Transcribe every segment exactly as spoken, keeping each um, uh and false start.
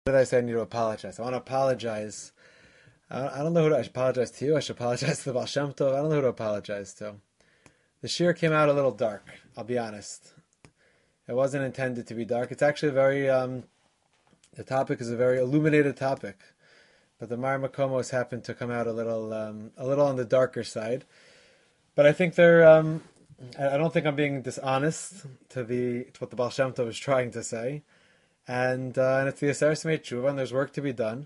What did I say I need to apologize? I want to apologize. I I don't know who to, I should apologize to you. I should apologize to the Baal Shem Tov. I don't know who to apologize to. The shir came out a little dark, I'll be honest. It wasn't intended to be dark. It's actually a very, um, the topic is a very illuminated topic. But the Mar Makomos happened to come out a little, um, a little on the darker side. But I think they're, um, I I don't think I'm being dishonest to the to what the Baal Shem Tov is trying to say. And, uh, and it's the Aseret Semei Tshuva, and there's work to be done.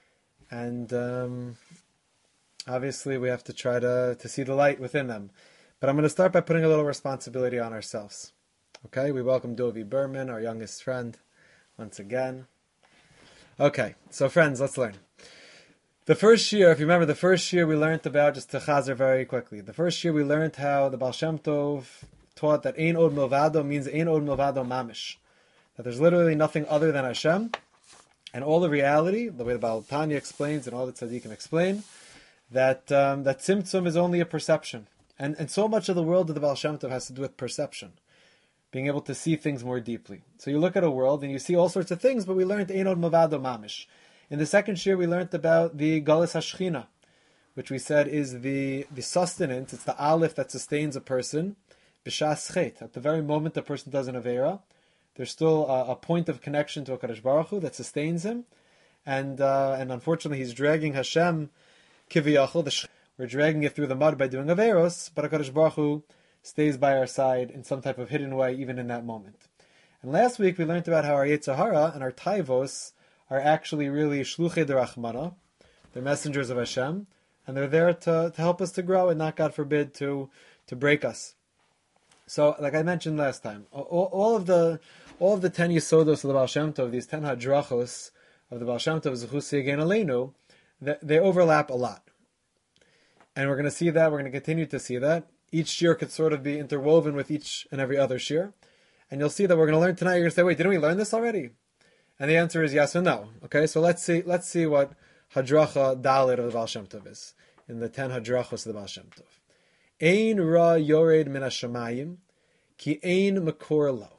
And um, obviously we have to try to, to see the light within them. But I'm going to start by putting a little responsibility on ourselves. Okay, we welcome Dovi Berman, our youngest friend, once again. Okay, so friends, let's learn. The first year, if you remember, the first year we learned about, just to chazer very quickly, the first year we learned how the Baal Shem Tov taught that Ein Od Milvado means Ein Od Milvado Mamish. That there's literally nothing other than Hashem. And all the reality, the way the Baal Tanya explains and all the tzaddikim explain, that um, that Tzimtzum is only a perception. And and so much of the world of the Baal Shem Tov has to do with perception. Being able to see things more deeply. So you look at a world and you see all sorts of things, but we learned Ein Od Milvado Mamish. In the second year we learned about the Galus HaShechina, which we said is the, the sustenance, it's the aleph that sustains a person, b'shas chet. At the very moment a person does an Aveira, there's still a, a point of connection to HaKadosh Baruch Hu that sustains him. And uh, and unfortunately he's dragging Hashem, Kiviyachol, we're dragging it through the mud by doing Averos, but HaKadosh Baruch Hu stays by our side in some type of hidden way, even in that moment. And last week we learned about how our Yetzer Hara and our Taivos are actually really Shluchei Derachmana, they're messengers of Hashem, and they're there to, to help us to grow and not, God forbid, to, to break us. So, like I mentioned last time, all, all of the all of the ten Yisodos of the Baal Shem Tov, these ten Hadrachos of the Baal Shem Tov, Zechus Yegen Aleinu, they, they overlap a lot. And we're going to see that, we're going to continue to see that. Each shir could sort of be interwoven with each and every other shir. And you'll see that we're going to learn tonight, you're going to say, wait, didn't we learn this already? And the answer is yes and no. Okay, so let's see let's see what Hadracha Dalit of the Baal Shem Tov is, in the ten Hadrachos of the Baal Shem Tov. Ein ra yored min hashamayim, ki ein makor lo.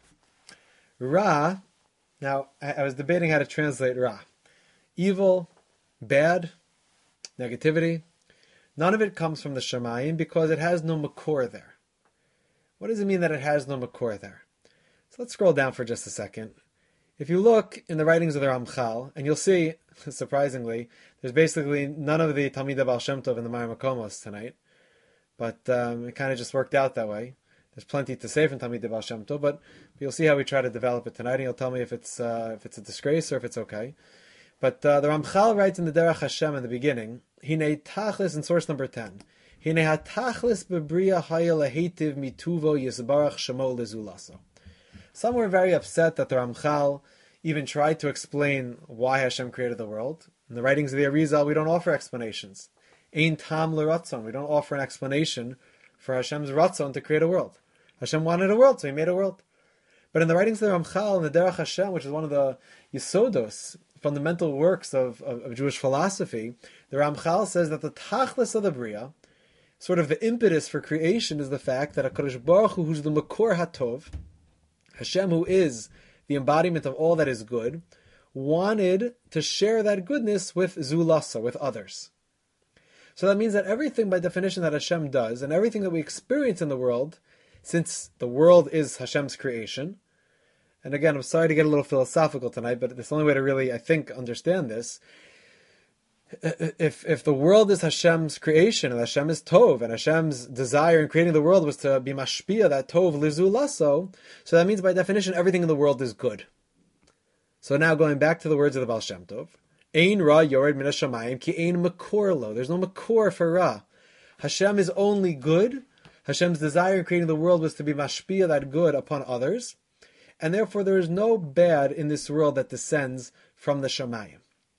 Ra, now I, I was debating how to translate Ra. Evil, bad, negativity. None of it comes from the Shamayim because it has no makor there. What does it mean that it has no makor there? So let's scroll down for just a second. If you look in the writings of the Ramchal, and you'll see, surprisingly, there's basically none of the Talmidei Baal Shem Tov in the Mar Makomos tonight. But um, it kind of just worked out that way. There's plenty to say from Talmidei Baal Shem Tov, but you'll see how we try to develop it tonight, and you'll tell me if it's uh, if it's a disgrace or if it's okay. But uh, the Ramchal writes in the Derech Hashem in the beginning, Hinei Tachlis, in source number ten, Hinei HaTachlis Bebriya Haya Lehetiv Mituvo Yisbarach Shemo Lezulaso. Some were very upset that the Ramchal even tried to explain why Hashem created the world. In the writings of the Arizal, we don't offer explanations. Ein tam l'ratzon. We don't offer an explanation for Hashem's ratzon to create a world. Hashem wanted a world, so He made a world. But in the writings of the Ramchal and the Derech Hashem, which is one of the Yisodos, fundamental works of, of, of Jewish philosophy, the Ramchal says that the tachlis of the Bria, sort of the impetus for creation, is the fact that HaKadosh Baruch Hu, who's the Makor HaTov, Hashem, who is the embodiment of all that is good, wanted to share that goodness with Zulasa, with others. So that means that everything by definition that Hashem does, and everything that we experience in the world, since the world is Hashem's creation, and again, I'm sorry to get a little philosophical tonight, but it's the only way to really, I think, understand this. If if the world is Hashem's creation, and Hashem is Tov, and Hashem's desire in creating the world was to be mashpia, that Tov lizu lasso, so that means by definition everything in the world is good. So now going back to the words of the Baal Shem Tov, Ein ra yored min hashamayim ki ein makor lo. There's no makor for ra. Hashem is only good. Hashem's desire in creating the world was to be mashpia, that good, upon others. And therefore there is no bad in this world that descends from the shamayim.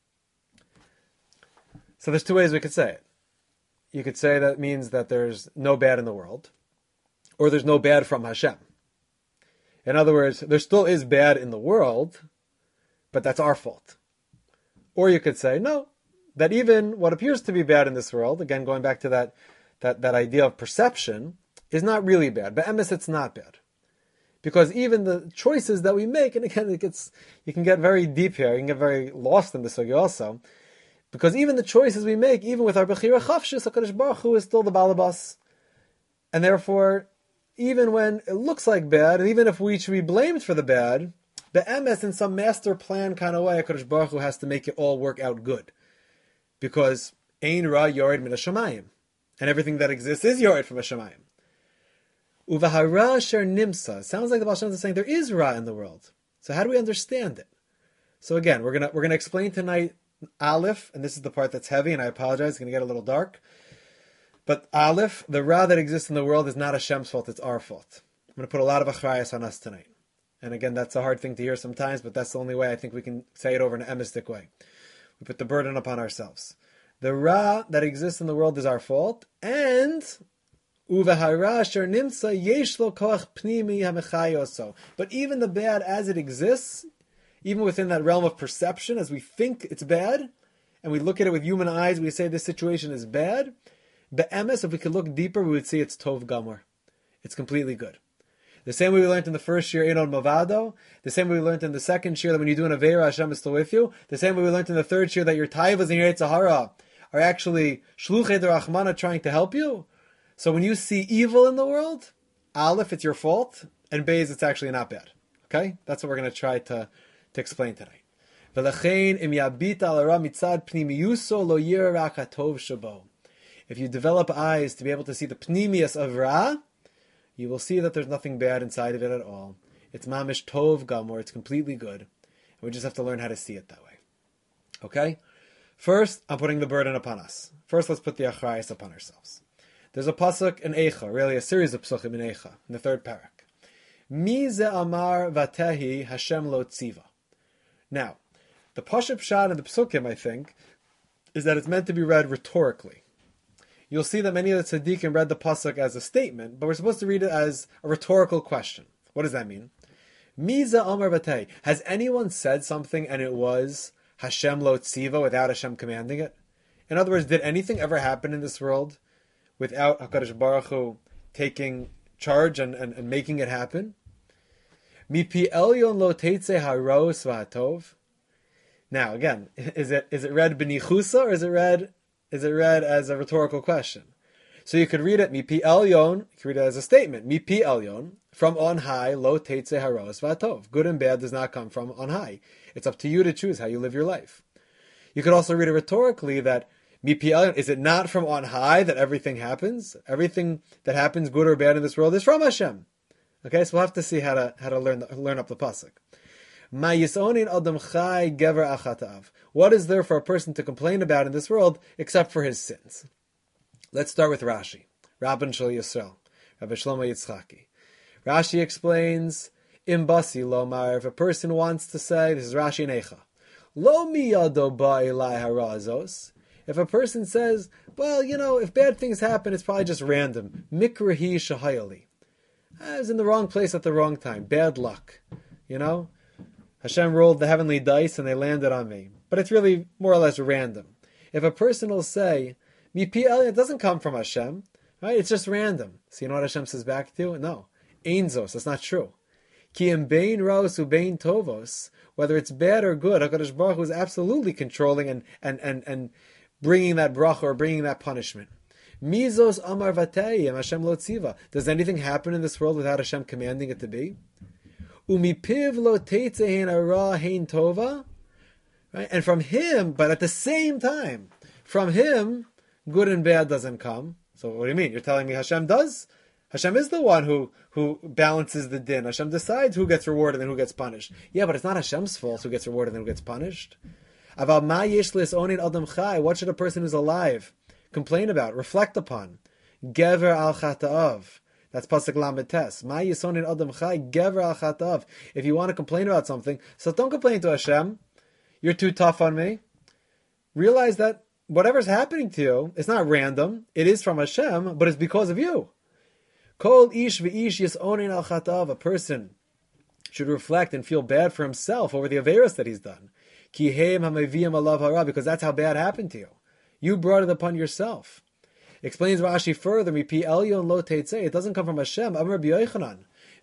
So there's two ways we could say it. You could say that means that there's no bad in the world, or there's no bad from Hashem. In other words, there still is bad in the world, but that's our fault. Or you could say, no, that even what appears to be bad in this world, again going back to that, that, that idea of perception, is not really bad. But emes, it's not bad. Because even the choices that we make, and again, it gets, you can get very deep here, you can get very lost in this sugya also, because even the choices we make, even with our Bechira Chafshis, HaKadosh Baruch Hu is still the Balabas. And therefore, even when it looks like bad, and even if we should be blamed for the bad, be'emes, in some master plan kind of way, HaKadosh Baruch Hu has to make it all work out good. Because Ein Ra Yored Min HaShamayim. And everything that exists is Yored from HaShamayim. Uvahara Sher Nimsa. Sounds like the Baal Shem Tov is saying there is Ra in the world. So how do we understand it? So again, we're gonna we're gonna explain tonight Aleph, and this is the part that's heavy, and I apologize, it's gonna get a little dark. But Aleph, the Ra that exists in the world is not Hashem's fault, it's our fault. I'm gonna put a lot of achrayas on us tonight. And again, that's a hard thing to hear sometimes, but that's the only way I think we can say it over in an emistic way. We put the burden upon ourselves. The Ra that exists in the world is our fault, and Uvahara Sher Nimsa Yesh Lo Koach Pnimi HaMechayoso. But even the bad as it exists, even within that realm of perception, as we think it's bad, and we look at it with human eyes, we say this situation is bad, be'emes, if we could look deeper, we would see it's Tov Gamor. It's completely good. The same way we learned in the first year, Einon Mavado, the same way we learned in the second year that when you do an Aveira, Hashem is still with you, the same way we learned in the third year that your Taivas and your Yetzer Hara are actually Shluchei D'Rachmana trying to help you. So when you see evil in the world, Aleph, it's your fault, and Beis, it's actually not bad. Okay? That's what we're going to try to, to explain tonight. If you develop eyes to be able to see the pnimius of Ra, you will see that there's nothing bad inside of it at all. It's mamish tov gamor, it's completely good. And we just have to learn how to see it that way. Okay? First, I'm putting the burden upon us. First, let's put the achrayas upon ourselves. There's a pasuk in Eicha, really a series of psukim in Eicha, in the third parak. Mi ze amar vatehi Hashem lo tziva. Now, the pashup shot in the psukim, I think, is that it's meant to be read rhetorically. You'll see that many of the tzaddikim read the pasuk as a statement, but we're supposed to read it as a rhetorical question. What does that mean? Mi ze amar vatehi. Has anyone said something and it was Hashem lo tziva without Hashem commanding it? In other words, did anything ever happen in this world without HaKadosh Baruch Hu taking charge and, and, and making it happen? Mipi elyon lo teitze haros v'hatov. Now, again, is it is it read b'nichusa or is it read is it read as a rhetorical question? So you could read it Mipi elyon. You could read it as a statement. Mipi elyon, from on high, lo teitze haros v'hatov. Good and bad does not come from on high. It's up to you to choose how you live your life. You could also read it rhetorically that is it not from on high that everything happens? Everything that happens, good or bad in this world, is from Hashem. Okay, so we'll have to see how to how to learn learn up the pasuk. What is there for a person to complain about in this world except for his sins? Let's start with Rashi, Rabban Shal Yisrael, Rabbi Shlomo Yitzchaki. Rashi explains, Imbasi lomar, if a person wants to say, this is Rashi in Eicha, Lo miyado ba'ilai harazos. If a person says, well, you know, if bad things happen, it's probably just random. Mikrahi shahayali. I was in the wrong place at the wrong time. Bad luck. You know? Hashem rolled the heavenly dice and they landed on me. But it's really more or less random. If a person will say, Mipi el, it doesn't come from Hashem. Right? It's just random. So you know what Hashem says back to you? No. Einzos. That's not true. Ki im bein raos u bein tovos. Whether it's bad or good, HaKadosh Baruch Hu is absolutely controlling and, and, and, and bringing that bracha or bringing that punishment. Mizos amar vatei Hashem lo tziva. Does anything happen in this world without Hashem commanding it to be? Umipiv lo teitzein ara hein tova. Right? And from him, but at the same time, from him, good and bad doesn't come. So what do you mean? You're telling me Hashem does? Hashem is the one who, who balances the din. Hashem decides who gets rewarded and who gets punished. Yeah, but it's not Hashem's fault who gets rewarded and who gets punished. What should a person who's alive complain about, reflect upon? Gever al chata'av. That's pasuk lamed tes. Ma yisonin adam chai gever al chata'av. If you want to complain about something, so don't complain to Hashem. You're too tough on me. Realize that whatever's happening to you, it's not random. It is from Hashem, but it's because of you. Kol ish v'ish yisonin al chata'av. A person should reflect and feel bad for himself over the averos that he's done. Because that's how bad happened to you. You brought it upon yourself. Explains Rashi further, it doesn't come from Hashem. Amar B'Yochanan,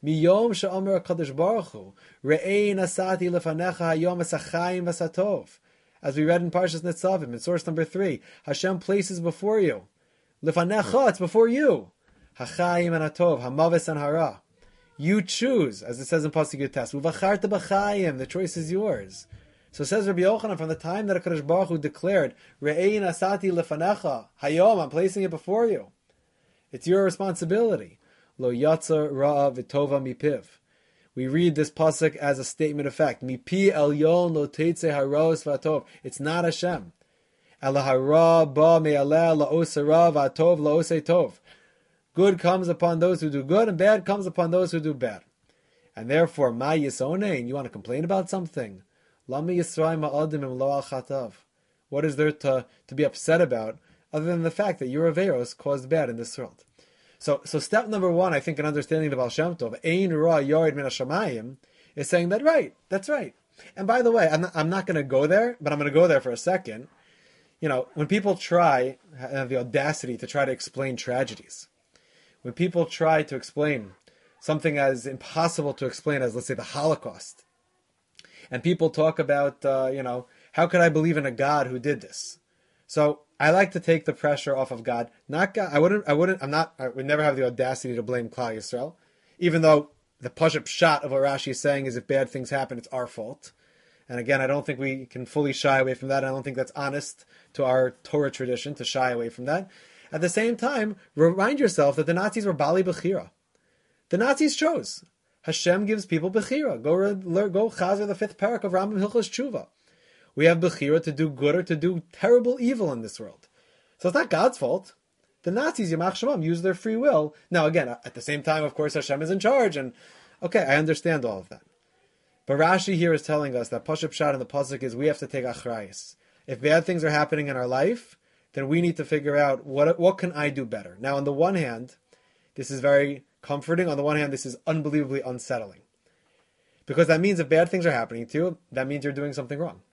Miyom she'omer HaKadosh Baruch Hu, Re'ei nasati lefanecha hayom esachayim v'satov. As we read in Parshas Nitzavim, in source number three, Hashem places before you. Lefanecha, it's before you. Hachayim and atov, hamavis and hara. You choose, as it says in Pasuk Yutes. Uvacharta b'chayim, the choice is yours. So says Rabbi Yochanan, from the time that HaKadosh Baruch Hu declared, Re'ei nasati lefanecha, hayom, I'm placing it before you. It's your responsibility. Lo yatsa ra'a v'tova mipiv. We read this pasuk as a statement of fact. Mipi elyon lo teitze haros v'atov. It's not Hashem. Ela hara ba me'aleh la'ose ra v'atov la'ose tov. Good comes upon those who do good, and bad comes upon those who do bad. And therefore, ma yisonein, you want to complain about something? Lama yisrael ma'adim im lo al chatav. What is there to, to be upset about, other than the fact that your averos caused bad in this world? So, so step number one, I think, in understanding the Baal Shem Tov, Ein Ra Yored Min HaShamayim, is saying that right, that's right. And by the way, I'm not, I'm not going to go there, but I'm going to go there for a second. You know, when people try, have the audacity to try to explain tragedies, when people try to explain something as impossible to explain as, let's say, the Holocaust, and people talk about, uh, you know, how could I believe in a God who did this? So I like to take the pressure off of God. Not God. I wouldn't. I wouldn't. I'm not. I would never have the audacity to blame Klal Yisrael, even though the Pashup shot of what Rashi is saying is if bad things happen, it's our fault. And again, I don't think we can fully shy away from that. I don't think that's honest to our Torah tradition to shy away from that. At the same time, remind yourself that the Nazis were Bali Bechira. The Nazis chose. Hashem gives people Bechira. Go go Chazer the fifth parak of Rambam Hilchos Tshuva. We have Bechira to do good or to do terrible evil in this world. So it's not God's fault. The Nazis, Yamach Shemam, use their free will. Now again, at the same time, of course, Hashem is in charge. And okay, I understand all of that. But Rashi here is telling us that Pashup Shad in the Pasuk is we have to take Achrayis. If bad things are happening in our life, then we need to figure out what what can I do better. Now, on the one hand, this is very comforting. On the one hand, this is unbelievably unsettling. Because that means if bad things are happening to you, that means you're doing something wrong.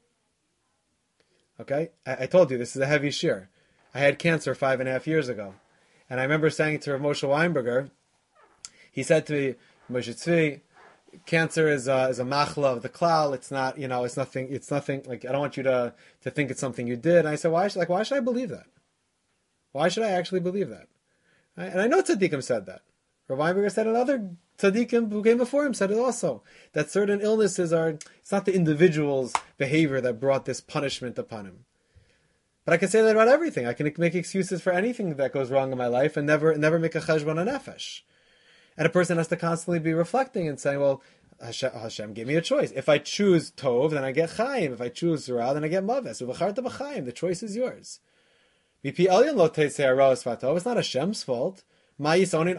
Okay? I, I told you, this is a heavy shear. I had cancer five and a half years ago. And I remember saying to Rav Moshe Weinberger, he said to me, Moshe Tzvi, cancer is a, is a machla of the klal. It's not, you know, it's nothing, it's nothing, like, I don't want you to, to think it's something you did. And I said, why should, like, why should I believe that? Why should I actually believe that? Right? And I know tzaddikim said that. Rav Weinberger said it, other tzaddikim who came before him said it also. That certain illnesses are, it's not the individual's behavior that brought this punishment upon him. But I can say that about everything. I can make excuses for anything that goes wrong in my life and never never make a cheshbon nefesh. And a person has to constantly be reflecting and saying, well, Hashem, Hashem gave me a choice. If I choose Tov, then I get Chaim. If I choose Ra, then I get Maves. The choice is yours. It's not Hashem's fault. Make a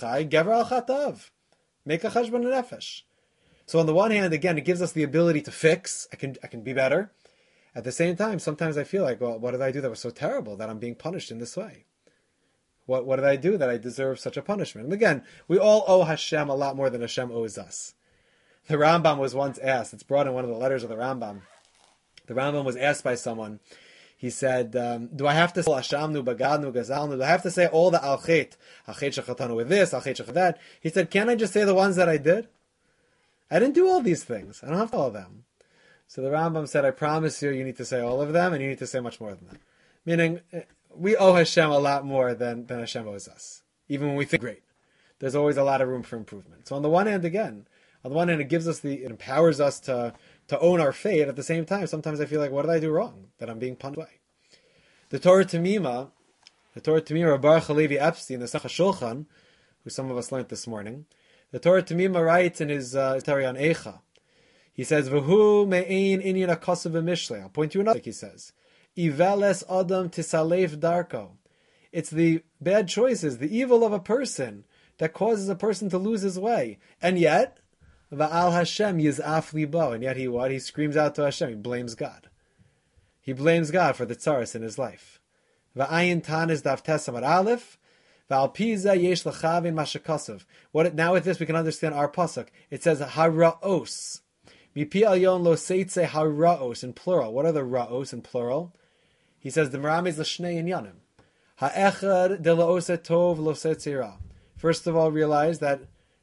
cheshbon nefesh. So on the one hand, again, it gives us the ability to fix. I can I can be better. At the same time, sometimes I feel like, well, what did I do that was so terrible that I'm being punished in this way? What what did I do that I deserve such a punishment? And again, we all owe Hashem a lot more than Hashem owes us. The Rambam was once asked, it's brought in one of the letters of the Rambam. The Rambam was asked by someone, he said, um, do I have to say Hashamnu, Bagadnu, Gazalnu? Do I have to say all the Al-Chet? Al-Chet Shechatanu with this, Al-Chet Shechat that? He said, can't I just say the ones that I did? I didn't do all these things. I don't have to all of them. So the Rambam said, I promise you, you need to say all of them, and you need to say much more than that. Meaning, we owe Hashem a lot more than, than Hashem owes us. Even when we think great. There's always a lot of room for improvement. So on the one hand, again, on the one hand, it gives us the, it empowers us to, to own our fate. At the same time, sometimes I feel like, what did I do wrong? That I'm being punished away. The Torah Tamima, the Torah Tamima, Baruch Halevi Epstein, the Sech HaShulchan, who some of us learned this morning, the Torah Tamima writes in his uh, Tari on Eicha, he says, V'hu me'ein inyan ha'kosav v'mishlei. I'll point you another, he says. Iveles adam tisalef darko. It's the bad choices, the evil of a person that causes a person to lose his way. And yet, va'al Hashem yiz'af libo. And yet he what? He screams out to Hashem. He blames God. He blames God for the tzaras in his life. Va'ayin tanis daf tesam ad aleph. Va'al piza yesh l'chavin mashakasav. What? Now with this we can understand our pasuk. It says haraos. Mipi alyon lo seitze haraos in plural. What are the raos in plural? He says the Meram is l'shnei inyanim. Ha'echad de la'oset tov lo setzira. First of all, realize that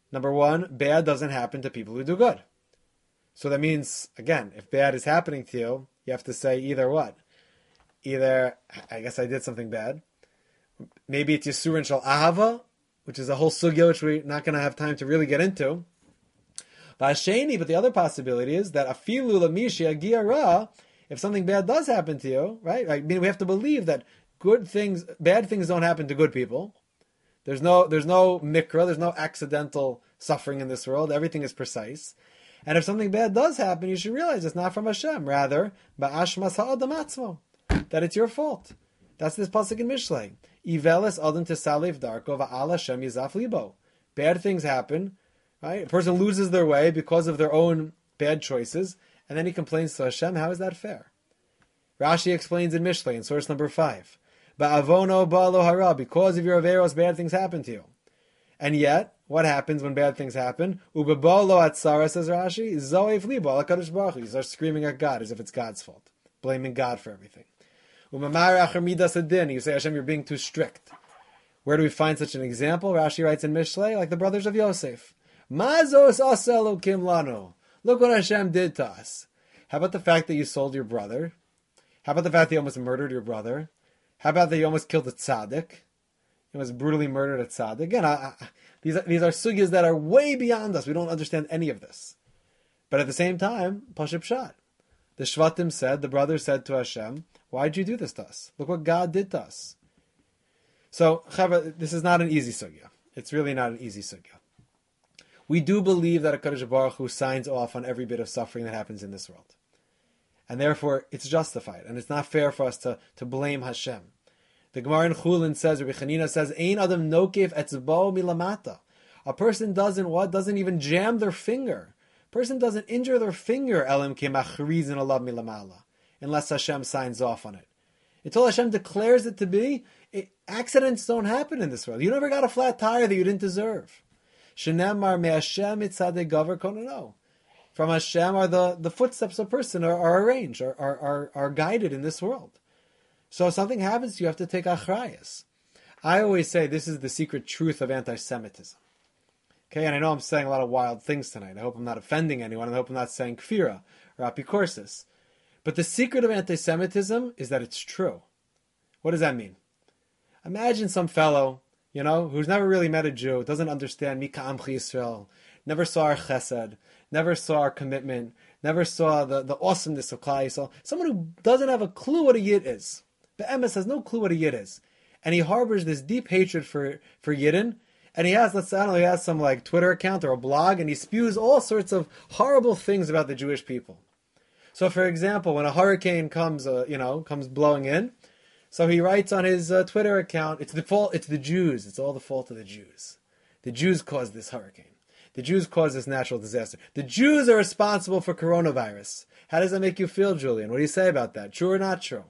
Number one, bad doesn't happen to people who do good. So that means, again, if bad is happening to you, you have to say either what? Either, I guess I did something bad. Maybe it's Yisurin Shal Ahava, which is a whole sugya which we're not going to have time to really get into. But the other possibility is that afilu lamishi agia ra, if something bad does happen to you, right? I mean, we have to believe that good things, bad things don't happen to good people. There's no, there's no mikra, there's no accidental suffering in this world. Everything is precise. And if something bad does happen, you should realize it's not from Hashem. Rather, ba'ashmas ha'adam atzmo, that it's your fault. That's this pasuk in Mishlei. Ivelis adam tesalev darko va'al Hashem yizaf libo. Bad things happen, right? A person loses their way because of their own bad choices, and then he complains to Hashem. How is that fair? Rashi explains in Mishlei, in source number five. Ba'avono ba'alo hara, because of your averos, bad things happen to you. And yet, what happens when bad things happen? Ubebalo atzara, says Rashi, zoev libo HaKadosh Baruch Hu. You start screaming at God as if it's God's fault, blaming God for everything. Umamar acher midas adin, you say, Hashem, you're being too strict. Where do we find such an example? Rashi writes in Mishlei, like the brothers of Yosef. Mazos aselu kim lano. Look what Hashem did to us. How about the fact that you sold your brother? How about the fact that you almost murdered your brother? How about that you almost killed a tzaddik? You almost brutally murdered a tzaddik. Again, I, I, these are, these are sugyas that are way beyond us. We don't understand any of this. But at the same time, Pashut Pshat. The Shvatim said, the brothers said to Hashem, why'd you do this to us? Look what God did to us. So, Chava, this is not an easy sugya. It's really not an easy sugya. We do believe that HaKadosh Baruch Hu signs off on every bit of suffering that happens in this world. And therefore, it's justified. And it's not fair for us to, to blame Hashem. The Gemara in Chulin says, Rabbi Chanina says, Ein adam nokef etzbo milamata. A person doesn't what? Doesn't even jam their finger. A person doesn't injure their finger, elim kemachrizin alav milamala, unless Hashem signs off on it. Until Hashem declares it to be, it, accidents don't happen in this world. You never got a flat tire that you didn't deserve. Shenemar me Hashem itzadei gaver konano. From Hashem are the, the footsteps of a person are, are arranged, are, are, are, are guided in this world. So if something happens to you, you have to take achrayas. I always say this is the secret truth of anti-Semitism. Okay, and I know I'm saying a lot of wild things tonight. I hope I'm not offending anyone, and I hope I'm not saying kfira or apikorsis. But the secret of anti-Semitism is that it's true. What does that mean? Imagine some fellow, you know, who's never really met a Jew, doesn't understand Mika Amchi Yisrael, never saw our chesed, never saw our commitment, never saw the, the awesomeness of Klal Yisrael. Someone who doesn't have a clue what a Yid is. Be'emes has no clue what a Yid is. And he harbors this deep hatred for, for Yidden. And he has, let's say, I don't know, he has some like Twitter account or a blog, and he spews all sorts of horrible things about the Jewish people. So, for example, when a hurricane comes, uh, you know, comes blowing in, so he writes on his uh, Twitter account, it's the fault, it's the Jews, it's all the fault of the Jews. The Jews caused this hurricane. The Jews caused this natural disaster. The Jews are responsible for coronavirus. How does that make you feel, Julian? What do you say about that? True or not true?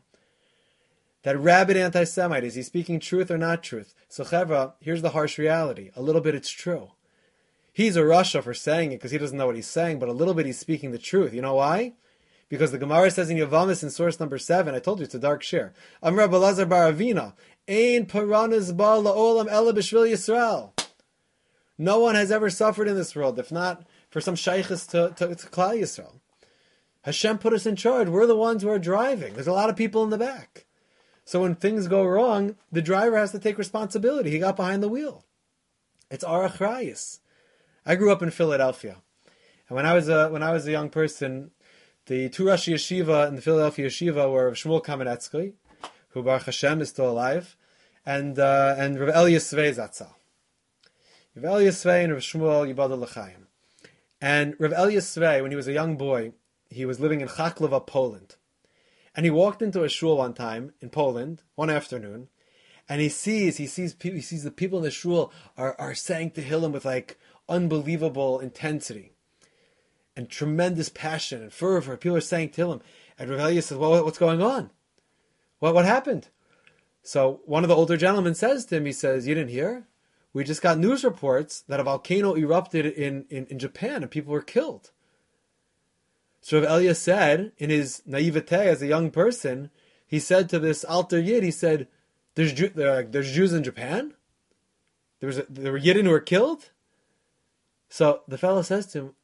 That rabid anti-Semite, is he speaking truth or not truth? So, Chevra, here's the harsh reality. A little bit it's true. He's a Rasha for saying it because he doesn't know what he's saying, but a little bit he's speaking the truth. You know why? Because the Gemara says in Yavamis in source number seven, I told you it's a dark share. Amr Balazar Baravina, Ein Paranas Ba La'olam Ela B'Shvil Yisrael. No one has ever suffered in this world, if not for some shaykhs to, to, to Klal Yisrael. Hashem put us in charge. We're the ones who are driving. There's a lot of people in the back. So when things go wrong, the driver has to take responsibility. He got behind the wheel. It's our achrayus. I grew up in Philadelphia. And when I was a, when I was a young person, the two Rashi Yeshiva in the Philadelphia Yeshiva were Shmuel Kamenetsky, who Baruch Hashem is still alive, and uh, and Rav Elia Svei Zatzal. Rav Elia Svei and Rav Shmuel Yibadel L'chaim. And Rav Elia Svei, when he was a young boy, he was living in Chaklova, Poland. And he walked into a shul one time in Poland, one afternoon, and he sees, he sees, he sees the people in the shul are, are saying Tehillim with like unbelievable intensity and tremendous passion and fervor. People are saying Tehillim. And Rav Elia says, well, what's going on? What, what happened? So one of the older gentlemen says to him, he says, you didn't hear? We just got news reports that a volcano erupted in, in, in Japan and people were killed. So Rav Elia said, in his naivete as a young person, he said to this Alter Yid, he said, there's, Jew, there are, there's Jews in Japan? There, was a, there were Yidden who were killed? So the fellow says to him,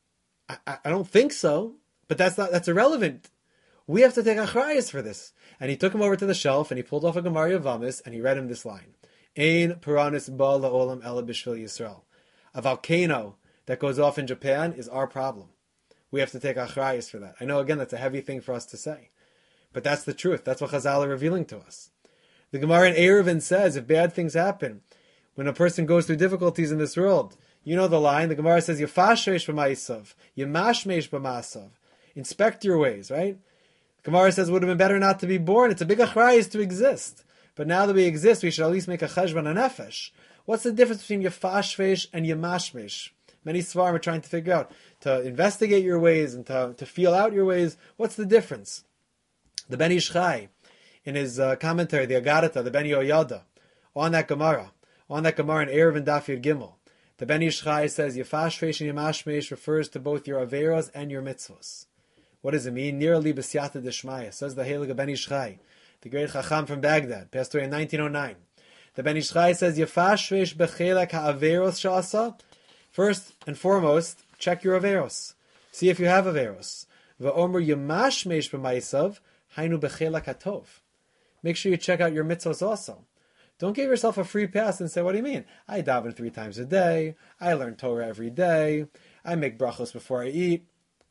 I, I, I don't think so, but that's not that's irrelevant. We have to take achrayus for this. And he took him over to the shelf and he pulled off a Gemara Yavamis and he read him this line. Ein Puranis ba la'olam ela b'shvil Yisrael. A volcano that goes off in Japan is our problem. We have to take achrayus for that. I know, again, that's a heavy thing for us to say. But that's the truth. That's what Chazal are revealing to us. The Gemara in Eruvin says, if bad things happen, when a person goes through difficulties in this world, you know the line, the Gemara says, Yafashresh b'ma'isav, Yamashmesh b'masav. Inspect your ways, right? The Gemara says it would have been better not to be born. It's a big achrayus to exist. But now that we exist, we should at least make a cheshbon nefesh. What's the difference between Yafashresh and Yamashmesh? Many Svarim are trying to figure out, to investigate your ways and to, to feel out your ways. What's the difference? The Ben Ish Chai, in his uh, commentary, the Agarata, the Ben Yoyada, on that Gemara, on that Gemara in Erev and Daf Yud Gimel, the Ben Ish Chai says, Yafashresh and Yamashmesh refers to both your Averos and your Mitzvos. What does it mean? Nira li b'siyata d'shmaya, says the Heilige Ben Ish Chai, the great Chacham from Baghdad, passed away in nineteen oh nine. The Ben Ish Chai says, Yafashresh b'chelak ha'averos sha'asa. First and foremost, check your Averos. See if you have Averos. V'omer Yamashmesh b'maisav, hainu b'chelak hatov. Make sure you check out your mitzvos also. Don't give yourself a free pass and say, what do you mean? I daven three times a day. I learn Torah every day. I make brachos before I eat.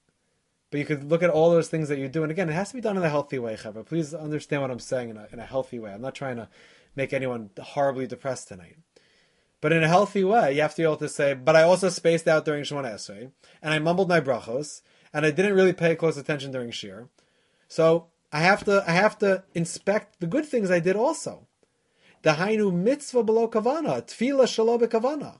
But you could look at all those things that you do. And again, it has to be done in a healthy way, Chavra. Please understand what I'm saying in a, in a healthy way. I'm not trying to make anyone horribly depressed tonight. But in a healthy way, you have to be able to say, but I also spaced out during Shemona Esrei, and I mumbled my brachos, and I didn't really pay close attention during Shir. So I have to I have to inspect the good things I did also. The Hainu mitzvah below kavana, tefillah shelo bekavana.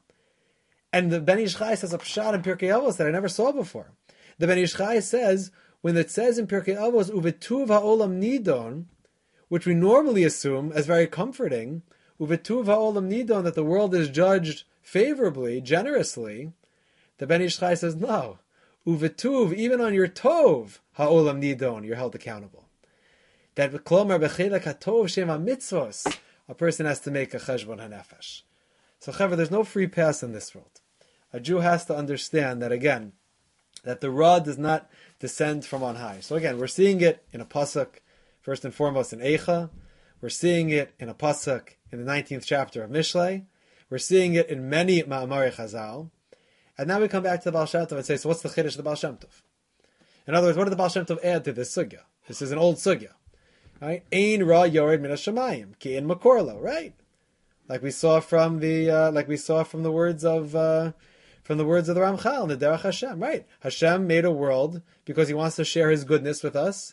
And the Ben Ish Chai says a pshat in Pirkei Avos that I never saw before. The Ben Ish Chai says, when it says in Pirkei Avos, uvetuv ha'olam nidon, which we normally assume as very comforting, uvetuv ha'olam nidon, that the world is judged favorably, generously, the Ben Ish Chai says, no. Uvetuv, even on your tov, ha'olam nidon, you're held accountable. That klomar b'chelak hatov shema mitzvos, a person has to make a cheshbon hanefesh. So, Chaver, there's no free pass in this world. A Jew has to understand that, again, that the Ra does not descend from on high. So again, we're seeing it in a pasuk, first and foremost in Eicha. We're seeing it in a pasuk in the nineteenth chapter of Mishlei. We're seeing it in many Ma'amari Chazal. And now we come back to the Baal Shem Tov and say, so what's the Chiddush of the Baal Shem Tov? In other words, what did the Baal Shem Tov add to this sugya? This is an old sugya. Right? Ein Ra Yored Min HaShamayim, Ki in Makorlo, right? Like we saw from the uh, like we saw from the words of uh, from the words of the Ramchal in the Derech Hashem, right? Hashem made a world because He wants to share His goodness with us,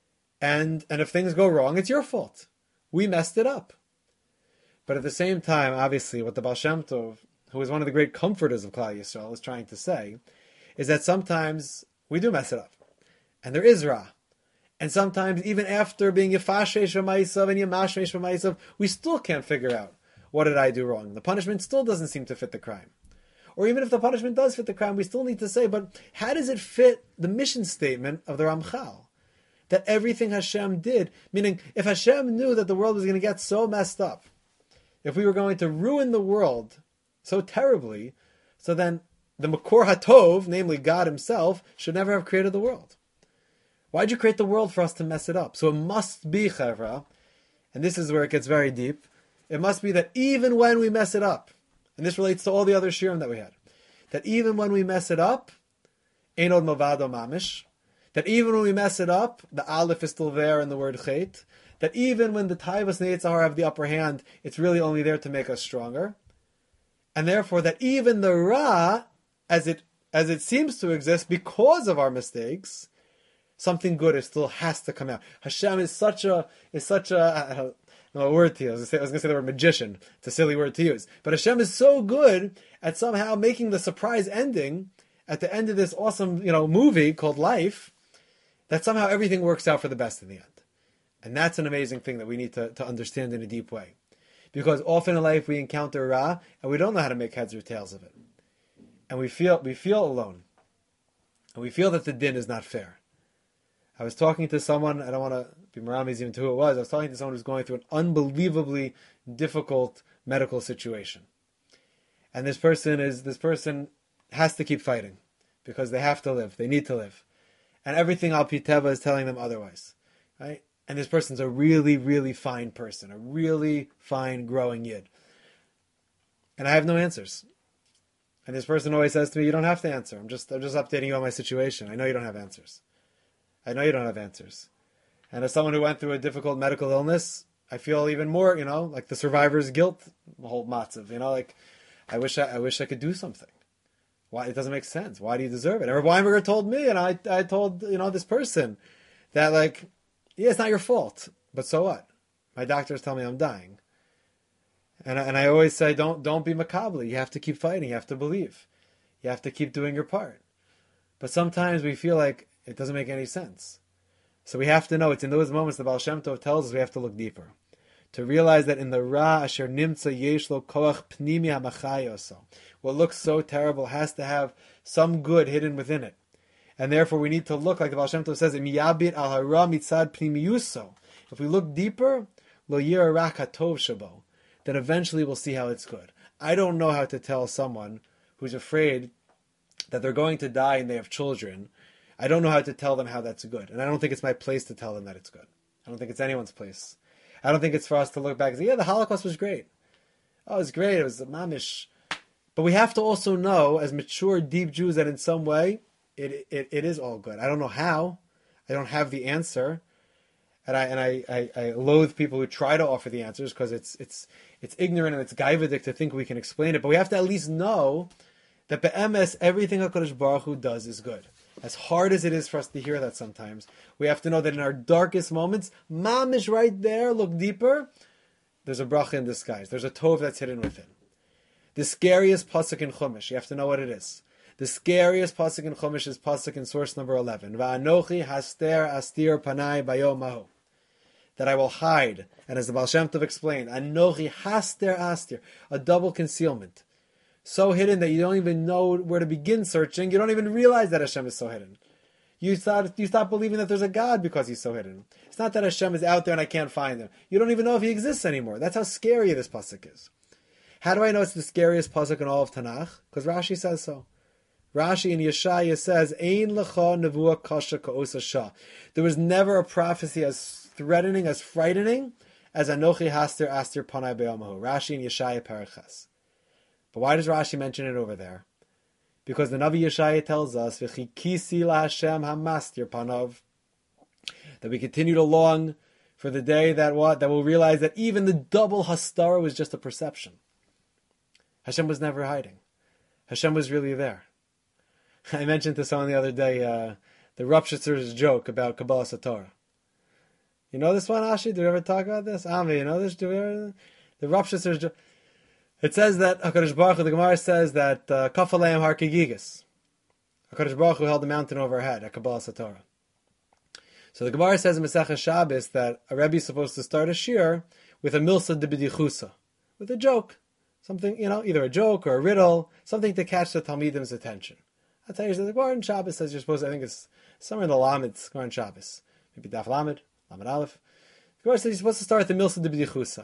and and if things go wrong, it's your fault. We messed it up. But at the same time, obviously, what the Baal Shem Tov, who is one of the great comforters of Klal Yisrael, is trying to say, is that sometimes we do mess it up, and there is Ra. And sometimes, even after being Yefashesh V'maisav and Yamashmesh V'maisav, we still can't figure out, what did I do wrong? The punishment still doesn't seem to fit the crime. Or even if the punishment does fit the crime, we still need to say, but how does it fit the mission statement of the Ramchal? That everything Hashem did, meaning if Hashem knew that the world was going to get so messed up, if we were going to ruin the world so terribly, so then the Makor HaTov, namely God Himself, should never have created the world. Why'd you create the world for us to mess it up? So it must be, Chevra, and this is where it gets very deep, it must be that even when we mess it up, and this relates to all the other shirim that we had, that even when we mess it up, Ein Od Mavado Mamish, that even when we mess it up, the Aleph is still there in the word Chet, that even when the Taivas and the Yitzhar have the upper hand, it's really only there to make us stronger, and therefore that even the Ra, as it as it seems to exist because of our mistakes, something good is still has to come out. Hashem is such a is such a I don't know a word to use. I was going to say the word magician. It's a silly word to use. But Hashem is so good at somehow making the surprise ending at the end of this awesome, you know, movie called Life, that somehow everything works out for the best in the end. And that's an amazing thing that we need to, to understand in a deep way. Because often in life we encounter Ra and we don't know how to make heads or tails of it. And we feel we feel alone. And we feel that the din is not fair. I was talking to someone, I don't want to be Maramis even to who it was, I was talking to someone who's going through an unbelievably difficult medical situation. And this person is, this person has to keep fighting because they have to live. They need to live. And everything Al Pi Teva is telling them otherwise. Right? And this person's a really, really fine person, a really fine growing yid. And I have no answers. And this person always says to me, you don't have to answer. I'm just I'm just updating you on my situation. I know you don't have answers. I know you don't have answers. And as someone who went through a difficult medical illness, I feel even more, you know, like the survivor's guilt, the whole matzav, you know, like, I wish I, I wish I could do something. Why? It doesn't make sense. Why do you deserve it? And Rabbi Weinberger told me, and I, I told, you know, this person that, like, yeah, it's not your fault, but so what? My doctors tell me I'm dying. And I, and I always say, don't don't be macabre. You have to keep fighting. You have to believe. You have to keep doing your part. But sometimes we feel like it doesn't make any sense. So we have to know, it's in those moments the Baal Shem Tov tells us we have to look deeper. To realize that in the Ra asher nimtza yesh lo koach pnimi hamachayoso, what looks so terrible has to have some good hidden within it. And therefore we need to look, like the Baal Shem Tov says, im yabit al hara mitzad pnimiyuso. If we look deeper, lo yira rak hatov shabo, then eventually we'll see how it's good. I don't know how to tell someone who's afraid that they're going to die and they have children. I don't know how to tell them how that's good. And I don't think it's my place to tell them that it's good. I don't think it's anyone's place. I don't think it's for us to look back and say, yeah, the Holocaust was great. Oh, it was great. It was mamish. But we have to also know, as mature, deep Jews, that in some way, it it, it is all good. I don't know how. I don't have the answer. And I and I, I, I loathe people who try to offer the answers because it's it's it's ignorant and it's gaivadik to think we can explain it. But we have to at least know that be'emes, everything HaKadosh Baruch Hu does is good. As hard as it is for us to hear that sometimes, we have to know that in our darkest moments, mamish right there, look deeper, there's a bracha in disguise. There's a tov that's hidden within. The scariest pasuk in Chumash, you have to know what it is. The scariest pasuk in Chumash is pasuk in source number eleven. Va'anochi haster astir panai bayom hahu. That I will hide. And as the Baal Shem Tov explained, anochi haster astir, a double concealment. So hidden that you don't even know where to begin searching. You don't even realize that Hashem is so hidden. You start, you stop believing that there's a God because He's so hidden. It's not that Hashem is out there and I can't find Him. You don't even know if He exists anymore. That's how scary this pasuk is. How do I know it's the scariest pasuk in all of Tanakh? Because Rashi says so. Rashi in Yeshaya says, Ein lecha nevuah kasha ka'osa shah. There was never a prophecy as threatening, as frightening, as Anochi haster aster panai be'omahu. Rashi in Yeshaya Parachas. But why does Rashi mention it over there? Because the Navi Yeshaya tells us, V'chikisi laHashem hamastir panav, that we continue to long for the day that what? That we'll realize that even the double hastara was just a perception. Hashem was never hiding. Hashem was really there. I mentioned to someone the other day, uh, the Rupshitzer's joke about Kabbalah Satorah. You know this one, Ashi? Did we ever talk about this? Ami, you know this? Do we ever? The Rupshitzer's joke. It says that HaKadosh Baruch Hu, the Gemara says that Kaf Aleim Har Kigigis. HaKadosh Baruch Hu held the mountain over our head at Kabbalah Satorah. So the Gemara says in Masechah Shabbos that a Rebbe is supposed to start a shir with a milsa de b'dichusa, with a joke. Something, you know, either a joke or a riddle, something to catch the Talmidim's attention. That's how you say the Gemara in Shabbos says you're supposed to, I think it's somewhere in the Lamed, Gemara in Shabbos. Maybe Daf Lamed, Lamed Aleph. The Gemara says you're supposed to start with the milsa de b'dichusa.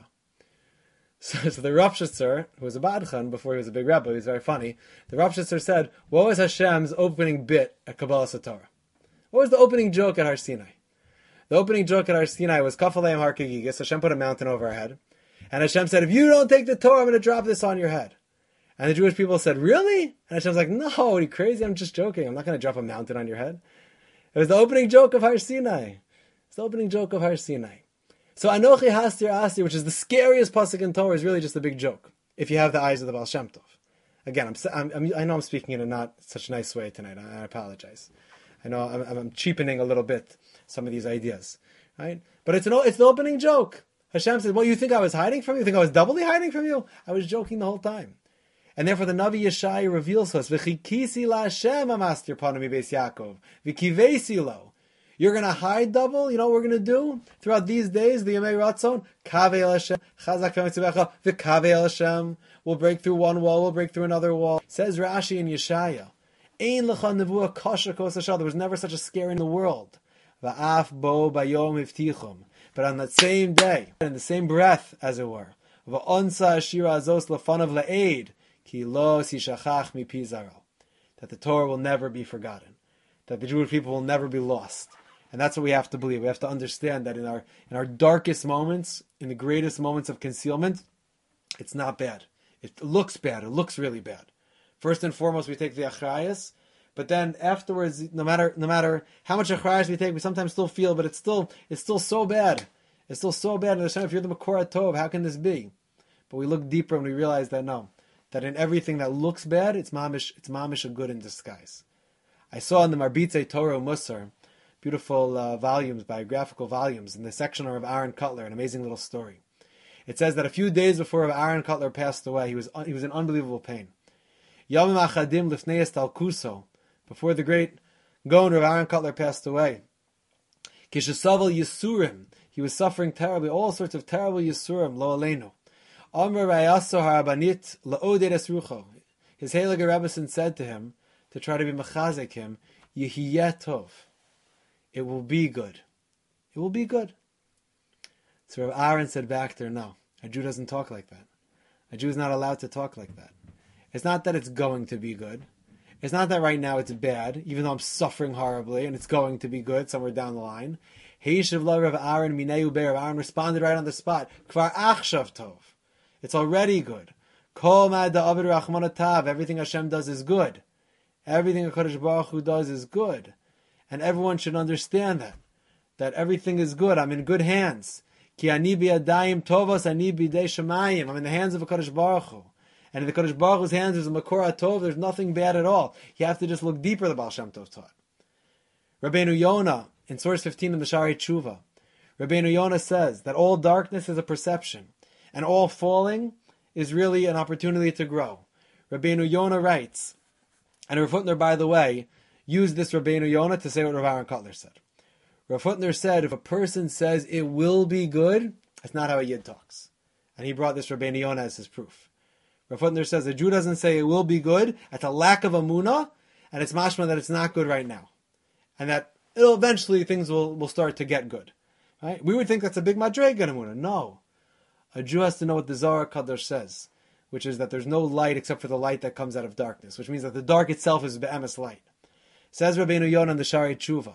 So, so the Rupshitzer, who was a Badchan before he was a big Rebbe, he was very funny, the Rupshitzer said, what was Hashem's opening bit at Kabbalah Satorah? What was the opening joke at Har Sinai? The opening joke at Har Sinai was Kaf Aleim Har Kigigis. Hashem put a mountain over our head. And Hashem said, if you don't take the Torah, I'm going to drop this on your head. And the Jewish people said, really? And Hashem's like, no, are you crazy? I'm just joking. I'm not going to drop a mountain on your head. It was the opening joke of Har Sinai. It's the opening joke of Har Sinai. So Anochi Hastir Astir, which is the scariest pasuk in Torah, is really just a big joke, if you have the eyes of the Baal Shem Tov. Again, I'm, I'm, I know I'm speaking in a not such nice way tonight. I, I apologize. I know I'm, I'm cheapening a little bit some of these ideas, right? But it's an it's the opening joke. Hashem said, well, you think I was hiding from you? You think I was doubly hiding from you? I was joking the whole time. And therefore the Navi Yeshaya reveals to us, V'chikisi la'Hashem amastir panami beis Yaakov, v'kivesi lo. You're going to hide double? You know what we're going to do? Throughout these days, the Yemei Ratzon, Kaveh El Hashem, Chazak V'Mitzivecha, V'Kaveh El Hashem. We'll break through one wall, we'll break through another wall. Says Rashi in Yeshaya, Ein lecha nevuah kasha kos hashah. There was never such a scare in the world. Va'af bo bayom hivtichum. But on that same day, in the same breath, as it were, Va'onsa ashira azos lefanav la'ed, ki lo sishachach mi pizaro. that the Torah will never be forgotten, that the Jewish people will never be lost. And that's what we have to believe. We have to understand that in our in our darkest moments, in the greatest moments of concealment, it's not bad. It looks bad. It looks really bad. First and foremost, we take the achrayas, but then afterwards, no matter no matter how much achrayas we take, we sometimes still feel, but it's still it's still so bad. It's still so bad. And if you're the Makor Tov, how can this be? But we look deeper and we realize that no, that in everything that looks bad, it's mamish it's mamish a good in disguise. I saw in the Marbitze Torah Musar, beautiful uh, volumes, biographical volumes, in the section of Aaron Cutler, an amazing little story. It says that a few days before Aaron Cutler passed away, he was he was in unbelievable pain. Yamim achadim lifnei talkuso, before the great Gaon of Aaron Cutler passed away. Kishasavel Yisurim, he was suffering terribly, all sorts of terrible Yisurim, lo aleinu. Amr Rayaso harabanit laoded esrucho. His Heilige Rebbeson said to him, to try to be mechazek him, Yehiyeh tov. It will be good. It will be good. So Rav Aaron said back there, no, a Jew doesn't talk like that. A Jew is not allowed to talk like that. It's not that it's going to be good. It's not that right now it's bad, even though I'm suffering horribly, and it's going to be good somewhere down the line. Heishav Rav Aaron Mineu Be'er. Rav Aaron responded right on the spot. Kvar achshav tov. It's already good. Kol ma'da avid rachmana tav. Everything Hashem does is good. Everything HaKadosh Baruch Hu does is good. And everyone should understand that. That everything is good. I'm in good hands. Ki ani biyadayim tovos ani bidei shemayim. I'm in the hands of HaKadosh Baruch Hu. And in the HaKadosh Baruch Hu's hands there's a Makor HaTov. There's nothing bad at all. You have to just look deeper, the Baal Shem Tov taught. Rabbeinu Yonah, in source fifteen in the Shari Tshuva, Rabbeinu Yonah says that all darkness is a perception. And all falling is really an opportunity to grow. Rabbeinu Yonah writes, and Rav Hutner, by the way, used this Rabbeinu Yonah to say what Rav Aaron Cutler said. Rav Hutner said, if a person says it will be good, that's not how a Yid talks. And he brought this Rabbeinu Yonah as his proof. Rav Hutner says a Jew doesn't say it will be good, that's a lack of amunah, and it's mashma that it's not good right now. And that it'll eventually things will, will start to get good. Right? We would think that's a big madrega in amunah. No. A Jew has to know what the Zohar Kadosh says, which is that there's no light except for the light that comes out of darkness, which means that the dark itself is be'emes light. Says Rabbeinu Yonah in the Shari Tshuva,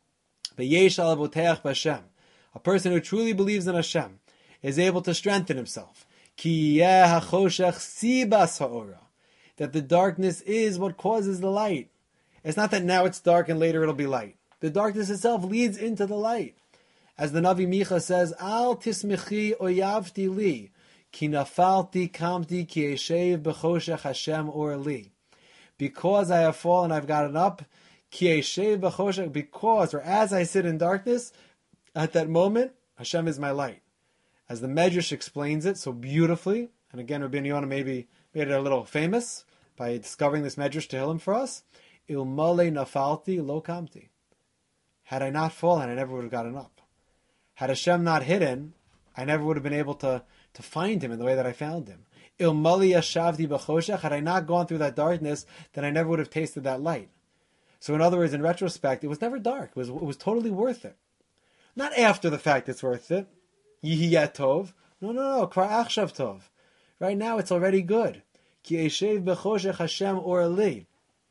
V'yesh al boteach b'Hashem, a person who truly believes in Hashem is able to strengthen himself. Ki yeh hachoshech sibas ha'ora, that the darkness is what causes the light. It's not that now it's dark and later it'll be light. The darkness itself leads into the light. As the Navi Micha says, Al tismichi oyavti li, ki nafalti kamti ki eshev b'choshech Hashem or li. Because I have fallen, I've gotten up, ki eshev b'choshech, because, or as I sit in darkness, at that moment, Hashem is my light. As the Medrash explains it so beautifully, and again, Rabbeinu Yonah maybe made it a little famous by discovering this Medrash Tehillim for us, Il mole nafalti lo kamti. Had I not fallen, I never would have gotten up. Had Hashem not hidden, I never would have been able to, to find him in the way that I found him. Il mali yashavdi b'choshech, had I not gone through that darkness, then I never would have tasted that light. So in other words, in retrospect, it was never dark. It was, it was totally worth it. Not after the fact it's worth it. Yihiyeh tov. No, no, no. Kvar achshav tov. Right now it's already good. Ki eshev b'choshech Hashem or li.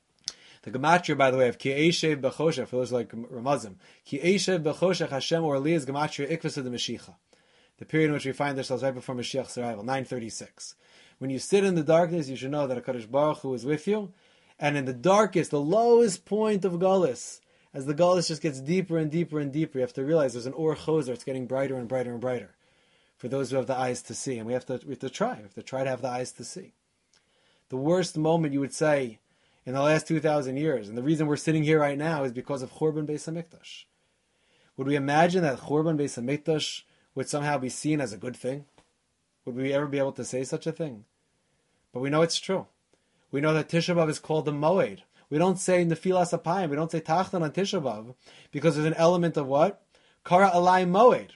The gematria, by the way, of Ki Eshev B'choshech, for those like Ramazim, Ki Eshev B'choshech Hashem or Li is gematria Ikvus of the Mashiach, the period in which we find ourselves right before Mashiach's arrival, nine thirty-six. When you sit in the darkness, you should know that HaKadosh Baruch Hu is with you, and in the darkest, the lowest point of Galus, as the Galus just gets deeper and deeper and deeper, you have to realize there's an Or Chozer, it's getting brighter and brighter and brighter, for those who have the eyes to see, and we have to, we have to try, we have to try to have the eyes to see. The worst moment, you would say, in the last two thousand years. And the reason we're sitting here right now is because of Churban Beis HaMikdash. Would we imagine that Churban Beis HaMikdash would somehow be seen as a good thing? Would we ever be able to say such a thing? But we know it's true. We know that Tisha B'Av is called the Moed. We don't say Nefilas Apayim, we don't say Tachtan on Tisha B'Av, because there's an element of what? Kara Alai Moed.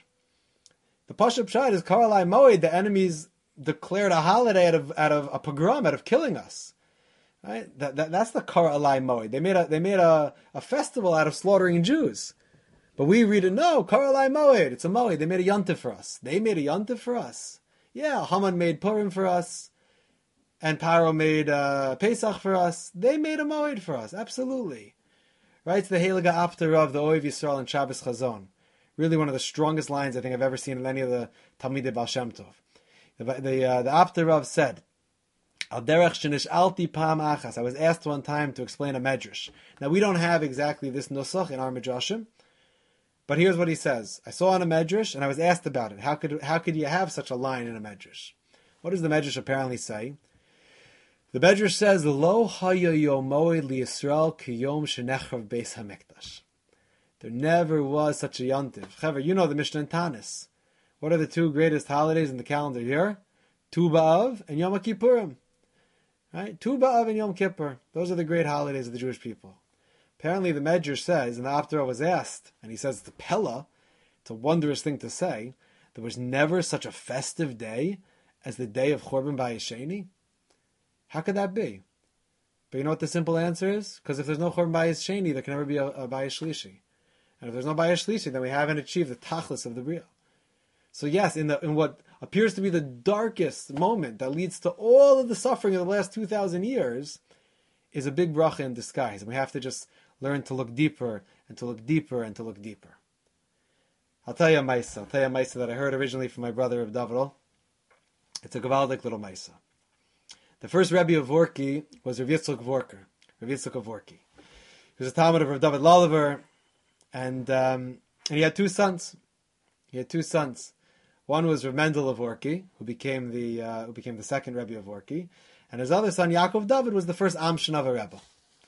The Pashup Pshat is Kara Alai Moed. The enemies declared a holiday out of, out of a pogrom, out of killing us. Right? That, that, that's the Kara Alai Moed. They made a they made a, a festival out of slaughtering Jews. But we read it, no, Kara Alai Moed. It's a Moed. They made a Yontif for us. They made a Yontif for us. Yeah, Haman made Purim for us. and Paro made uh, Pesach for us. They made a Moed for us, absolutely. Right? It's the Heliga Apter of the Oiv Yisrael and Shabbos Chazon. Really one of the strongest lines I think I've ever seen in any of the Talmidei Baal Shem Tov. The, the, uh, the Apter of said, Al derech shenish'alti pam achas. I was asked one time to explain a medrash. Now we don't have exactly this nusach in our midrashim, but here's what he says. I saw on a medrash and I was asked about it. How could how could you have such a line in a medrash? What does the medrash apparently say? The medrash says, "Lo haya yom moed liyisrael kiyom shenechrav beis hamikdash." There never was such a yontiv. Chaver, you know the Mishnah in Tanis. What are the two greatest holidays in the calendar year? Tu B'Av and Yom Kippurim. Right? Tu B'Av and Yom Kippur. Those are the great holidays of the Jewish people. Apparently the Medrash says, and the Apter was asked, and he says it's a Pella, it's a wondrous thing to say, there was never such a festive day as the day of Chorban Bayis Sheni. How could that be? But you know what the simple answer is? Because if there's no Chorban Bayis Sheni, there can never be a, a Bayis Shlishi. And if there's no Bayis Shlishi, then we haven't achieved the Tachlis of the Bria. So yes, in the in what appears to be the darkest moment that leads to all of the suffering of the last two thousand years is a big bracha in disguise. And we have to just learn to look deeper and to look deeper and to look deeper. I'll tell you a maisa. I'll tell you a maisa that I heard originally from my brother of Davidol. It's a gavaldik little maisa. The first Rebbe of Vorki was Rav Yitzchak Vorker. Rav Yitzchak of Vorki. He was a Talmud of Rav David Loliver, and um, and he had two sons. He had two sons. One was Rav Mendel of Vorki, who became the uh, who became the second Rebbe of Vorki, and his other son Yaakov David was the first Am Shenava Rebbe.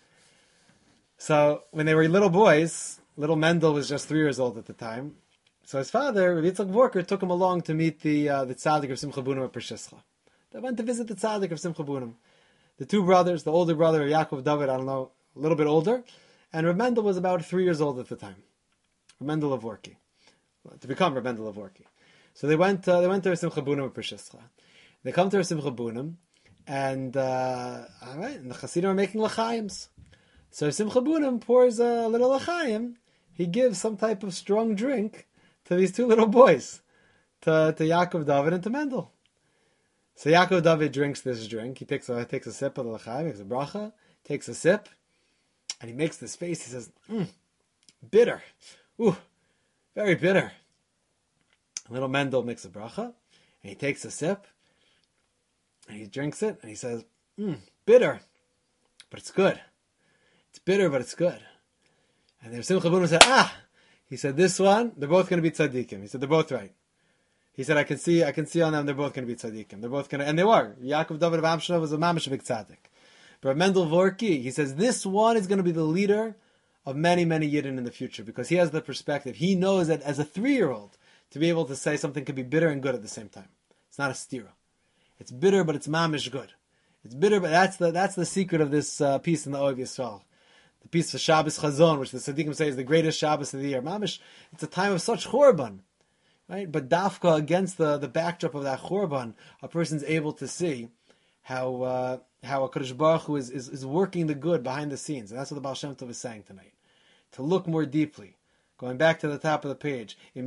So when they were little boys, little Mendel was just three years old at the time. So his father, Rav Yitzchak Vorker, took him along to meet the uh, the tzaddik of Simcha Bunim at Pershischa. They went to visit the tzaddik of Simcha Bunim. The two brothers, the older brother Yaakov David, I don't know, a little bit older, and Rav Mendel was about three years old at the time. Rav Mendel of Vorki, to become Rav Mendel of Vorki. So they went. Uh, they went to Simcha Bunim at Pershischa. They come to Simcha Bunim, and uh, all right, and the Hasidim are making lachaims. So Simcha Bunim pours a little lachaim. He gives some type of strong drink to these two little boys, to to Yaakov David and to Mendel. So Yaakov David drinks this drink. He takes a takes a sip of the lachaim, makes a bracha, takes a sip, and he makes this face. He says, mm, "Bitter, ooh, very bitter." Little Mendel makes a bracha, and he takes a sip, and he drinks it, and he says, mm, bitter, but it's good. It's bitter, but it's good. And then Simcha Bunim said, ah! He said, this one, they're both going to be tzaddikim. He said, they're both right. He said, I can see I can see on them, they're both going to be tzaddikim. They're both going to, and they were. Yaakov David of Amshel was a mamash big tzaddik. But Mendel Vorki, he says, this one is going to be the leader of many, many Yidden in the future, because he has the perspective. He knows that as a three-year-old, to be able to say something could be bitter and good at the same time. It's not a stira. It's bitter, but it's mamish good. It's bitter, but that's the that's the secret of this uh, piece in the Oiv Yisrael. The piece for Shabbos Chazon, which the Tzaddikim say is the greatest Shabbos of the year. Mamish, it's a time of such chorban, right? But dafka, against the, the backdrop of that chorban, a person's able to see how uh, how a Kadosh Baruch Hu is, is, is working the good behind the scenes. And that's what the Baal Shem Tov is saying tonight. To look more deeply. Going back to the top of the page, if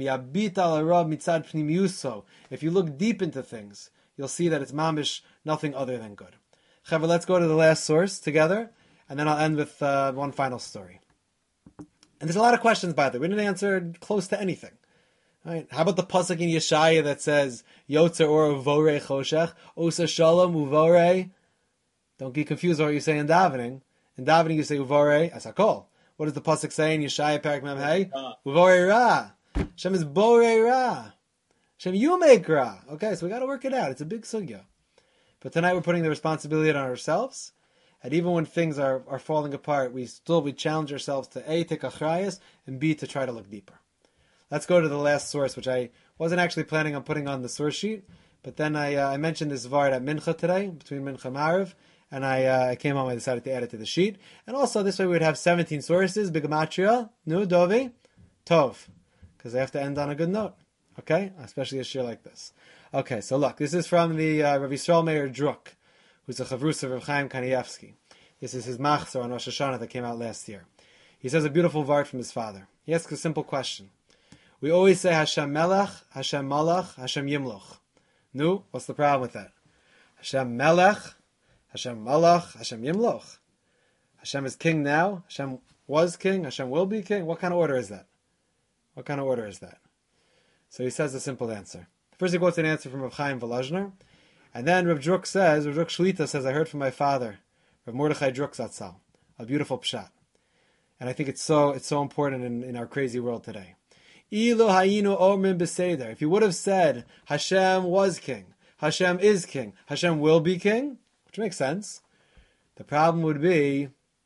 you look deep into things, you'll see that it's mamish, nothing other than good. Chaver, let's go to the last source together, and then I'll end with uh, one final story. And there's a lot of questions, by the way. We didn't answer close to anything. Right? How about the pasuk in Yeshaya that says, Yotzer or Vorei Choshech, Osa Shalom Uvorei? Don't get confused with what you say in davening. In davening you say Uvorei Asakol. What does the pasuk say in Yeshaya Parak Mem Hey? Uvorei Ra. Hashem is Borei Ra. Hashem, you make Ra. Okay, so we got to work it out. It's a big sugya. But tonight we're putting the responsibility on ourselves. And even when things are, are falling apart, we still we challenge ourselves to A, take achrayas, and B, to try to look deeper. Let's go to the last source, which I wasn't actually planning on putting on the source sheet. But then I uh, I mentioned this Vard at Mincha today, between Mincha and Marav. And I uh, I came home, I decided to add it to the sheet. And also, this way we would have seventeen sources, Bigamatria, Nu, Dovi, Tov. Because they have to end on a good note. Okay? Especially a shir like this. Okay, so look, this is from the uh, Rav Yisrael Meir Druk, who's a chavrus of Rav Chaim Kanievsky. This is his machzor on Rosh Hashanah that came out last year. He says a beautiful vart from his father. He asks a simple question. We always say Hashem Melech, Hashem Malach, Hashem Yimloch. Nu, what's the problem with that? Hashem Melech, Hashem malach, Hashem yimloch. Hashem is king now, Hashem was king, Hashem will be king. What kind of order is that? What kind of order is that? So he says a simple answer. First he quotes an answer from Rav Chaim Volozhner, and then Rav Druk says, Rav Druk Shlita says, I heard from my father, Rav Mordechai Druk Zatzal, a beautiful pshat. And I think it's so it's so important in, in our crazy world today. Ilu hayinu omrim beseder. If you would have said Hashem was king, Hashem is king, Hashem will be king, which makes sense. The problem would be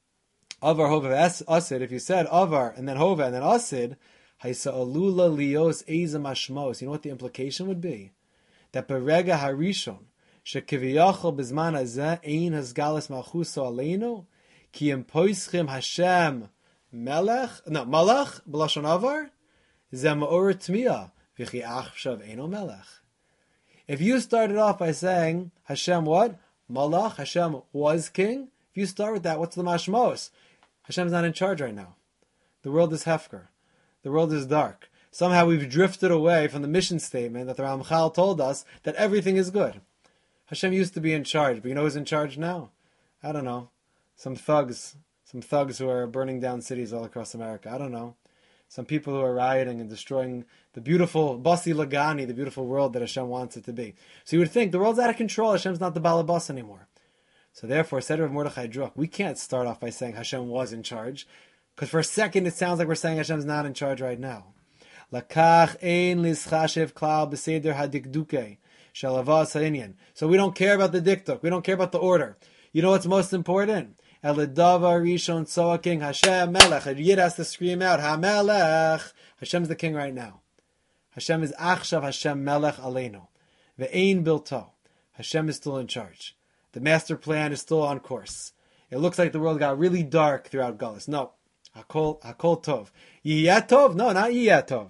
Avar Hova Asid. If you said Avar and then Hova and then Asid, Haisa Alula Lios Eza Mashmos. You know what the implication would be? That Berega Harishon Shekiviyachol Bizman Hazeh Ein Hasgalas Malchuso Aleinu Ki Impoischim Hashem Melech no Malach B'lashon Avar Zeh Ma'or Tmiya V'chi Achshav Eino Melech. If you started off by saying Hashem what? Malach, Hashem was king. If you start with that, what's the mashmos? Hashem's not in charge right now. The world is hefker. The world is dark. Somehow we've drifted away from the mission statement that the Ramchal told us that everything is good. Hashem used to be in charge, but you know who's in charge now? I don't know. Some thugs. Some thugs who are burning down cities all across America. I don't know. Some people who are rioting and destroying the beautiful Basi Lagani, the beautiful world that Hashem wants it to be. So you would think the world's out of control. Hashem's not the Balabas anymore. So therefore, said Rav Mordechai Druk, we can't start off by saying Hashem was in charge, because for a second it sounds like we're saying Hashem's not in charge right now. Lakach ein lischashev klal b'seder hadikduke shalavas ha'inyan. So we don't care about the dikduk. We don't care about the order. You know what's most important? Eledava rishon tzoaking Hashem melech. A yid has to scream out, HaMelech. Hashem's the king right now. Hashem is achshav Hashem melech aleinu. Ve'ein bilto. Hashem is still in charge. The master plan is still on course. It looks like the world got really dark throughout Gullus. No. Hakol, hakol tov. Yiyeh tov? No, not yiyeh tov.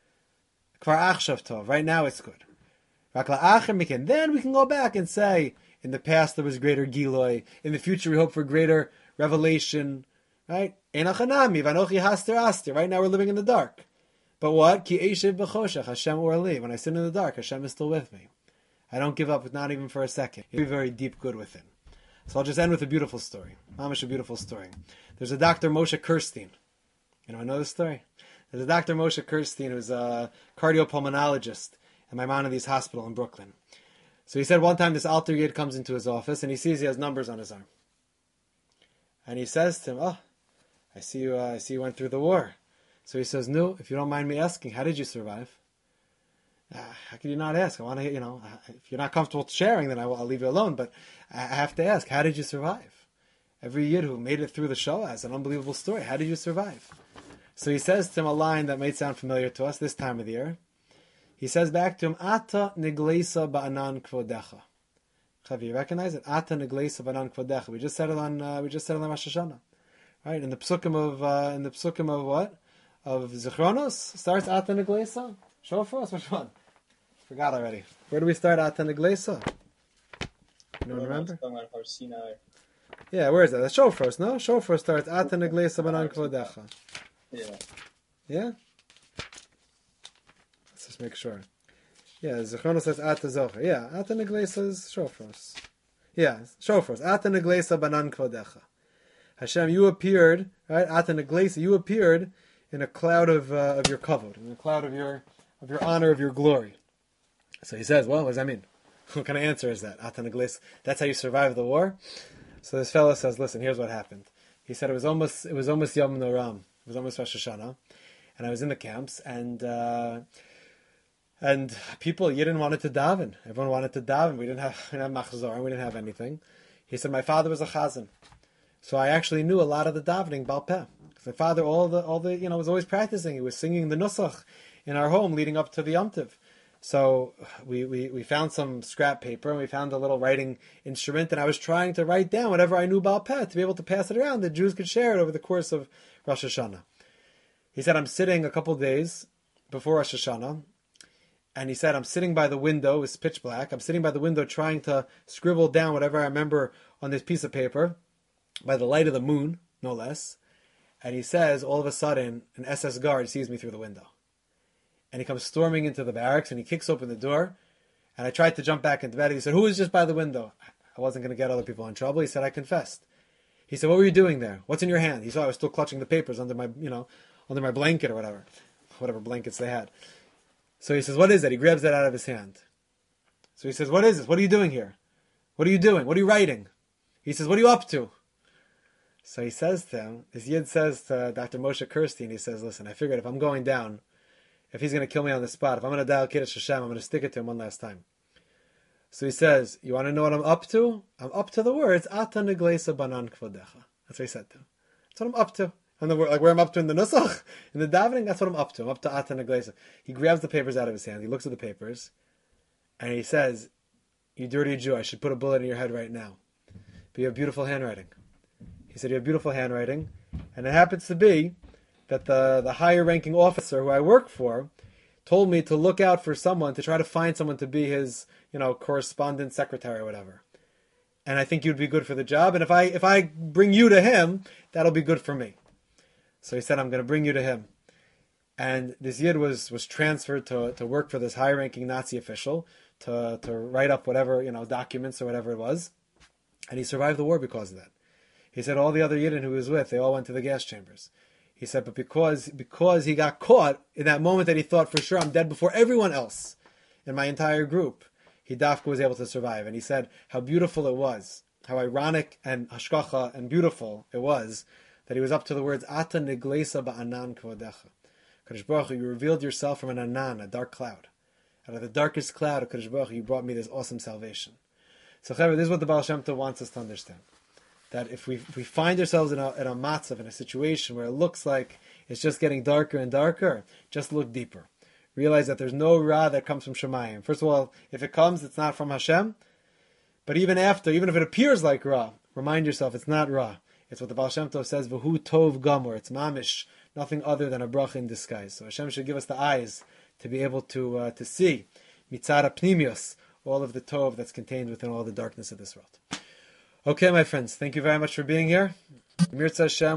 Kvar achshav tov. Right now it's good. Rak la'acher miken. Then we can go back and say, in the past there was greater Giloi. In the future we hope for greater revelation. Right? Enachanami, vanochi haster aster. Right now we're living in the dark. But what? Ki eshev b'choshech, Hashem orli. When I sit in the dark, Hashem is still with me. I don't give up, not even for a second. Very, very deep good within. So I'll just end with a beautiful story. Mamish, a beautiful story. There's a Doctor Moshe Kirstein. You know, I know this story. There's a Doctor Moshe Kirstein who's a cardiopulmonologist at Maimonides Hospital in Brooklyn. So he said one time this alter yid comes into his office and he sees he has numbers on his arm. And he says to him, oh, I see you, uh, I see you went through the war. So he says, no, if you don't mind me asking, how did you survive? Uh, how can you not ask? I want to, you know, if you're not comfortable sharing, then I will, I'll leave you alone. But I have to ask, how did you survive? Every yid who made it through the show has an unbelievable story. How did you survive? So he says to him a line that might sound familiar to us this time of the year. He says back to him, Ata niglesa ba'anan kvodecha. Have you recognize it? Ata niglesa ba'anan kvodecha. We just said it on. Uh, we just said it on Rosh Hashanah, right? In the psukim of uh, in the psukim of what of Zichronos starts Ata niglesa. Show it for us. Which one? Forgot already. Where do we start? Ata niglesa. You don't remember? Yeah, where is that? The show first. No, show first starts Ata niglesa ba'anan kvodecha. Yeah. Yeah. Let's make sure. Yeah, Zichronos says Ata Zocher. Yeah, Ata Neglesa is Shofros. Yeah, Shofros. Ata Neglesa Banan Kvodecha. Hashem, you appeared, right? Ata Neglesa, you appeared in a cloud of uh, of your kavod, in a cloud of your of your honor, of your glory. So he says, well, what does that mean? What kind of answer is that? Ata Neglesa. That's how you survived the war? So this fellow says, listen, here's what happened. He said it was almost it was almost Yom Noram. It was almost Rosh Hashanah. And I was in the camps, and uh, And people, Yidden wanted to daven. Everyone wanted to daven. We didn't have, we didn't have machzor, we didn't have anything. He said, my father was a chazan. So I actually knew a lot of the davening, Baal Peh. Because my father, all the, all the, you know, was always practicing. He was singing the Nusach in our home leading up to the Yom Tov. So we, we, we found some scrap paper and we found a little writing instrument, and I was trying to write down whatever I knew Baal Peh to be able to pass it around. The Jews could share it over the course of Rosh Hashanah. He said, I'm sitting a couple of days before Rosh Hashanah, and he said, I'm sitting by the window, it's pitch black, I'm sitting by the window trying to scribble down whatever I remember on this piece of paper, by the light of the moon, no less. And he says, all of a sudden, an S S guard sees me through the window. And he comes storming into the barracks, and he kicks open the door, and I tried to jump back into bed, and he said, who is just by the window? I wasn't going to get other people in trouble. He said, I confessed. He said, what were you doing there? What's in your hand? He saw I was still clutching the papers under my, you know, under my blanket or whatever, whatever blankets they had. So he says, what is that? He grabs that out of his hand. So he says, what is this? What are you doing here? What are you doing? What are you writing? He says, what are you up to? So he says to him, his Yid says to Doctor Moshe Kirstein, he says, listen, I figured if I'm going down, if he's going to kill me on the spot, if I'm going to dial Kiddush Hashem, I'm going to stick it to him one last time. So he says, you want to know what I'm up to? I'm up to the words, Ata Neglesa Banan Kvodecha. That's what he said to him. That's what I'm up to. And the, like where I'm up to in the Nusach, in the davening, that's what I'm up to. I'm up to Ata Neglesa. He grabs the papers out of his hand, he looks at the papers, and he says, you dirty Jew, I should put a bullet in your head right now. But you have beautiful handwriting. He said, you have beautiful handwriting. And it happens to be that the, the higher ranking officer who I work for told me to look out for someone, to try to find someone to be his, you know, correspondent secretary or whatever. And I think you'd be good for the job. And if I if I bring you to him, that'll be good for me. So he said, I'm going to bring you to him. And this Yid was, was transferred to, to work for this high-ranking Nazi official, to, to write up whatever, you know, documents or whatever it was. And he survived the war because of that. He said all the other Yidden who he was with, they all went to the gas chambers. He said, but because because he got caught in that moment that he thought, for sure, I'm dead before everyone else in my entire group, he dafka was able to survive. And he said how beautiful it was, how ironic and hashkacha and beautiful it was, that he was up to the words, Ata Neglesa Ba'anan Kvodecha. Kadosh Baruch Hu, you revealed yourself from an anan, a dark cloud. Out of the darkest cloud of Kadosh Baruch Hu, you brought me this awesome salvation. So, Chaver, this is what the Baal Shem Tov wants us to understand. That if we if we find ourselves in a, in a matzav, in a situation where it looks like it's just getting darker and darker, just look deeper. Realize that there's no ra that comes from Shemayim. First of all, if it comes, it's not from Hashem. But even after, even if it appears like ra, remind yourself it's not ra. It's what the Baal Shem Tov says, V'hu tov gamor. It's mamish, nothing other than a bracha in disguise. So Hashem should give us the eyes to be able to uh, to see mitzara pnimius, all of the tov that's contained within all the darkness of this world. Okay, my friends, thank you very much for being here. Mirza Hashem.